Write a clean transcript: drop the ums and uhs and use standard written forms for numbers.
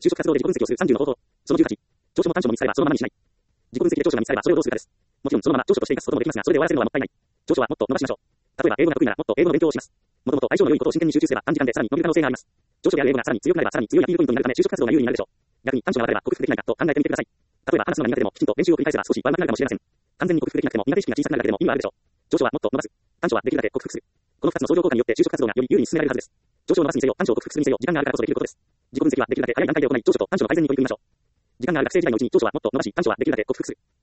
就職活動で自己分析をする30の方法。その18。長所も短所も見つかればそのままにしない。自己分析で長所が見つかればそれをどうするかです。もちろんそのまま長所として生かすこともできますが、それで終わらせるのはもったいない。長所はもっと伸ばしましょう。例えば英語が得意ならもっと英語の勉強をします。もともと相性の良いことを真剣に集中すれば短時間でさらに伸びる可能性があります。長所である英語がさらに強くなればさらに強いアピールポイントになるため就職活動が有利になるでしょう。逆に短所が悪れば克服できないかと考えてみてください。例えば話すのが苦手でもきちんと練習を繰り返せば少し悪くなるかもしれません。完全に克服できなくても苦手意識が小さくなるだけでも意味はあるでしょう。長所はもっと伸ばす。短所はできるだけ克服する。この2つの相乗効果によって就職活動がより有利に進められるはずです。長所を伸ばすにせよ、短所を克服するにせよ、時間があるからこそできることです。自己分析はできるだけ早い段階で行い、長所と短所の改善に取り組みましょう。時間がある学生時代のうちに長所はもっと伸ばし、短所はできるだけ克服する。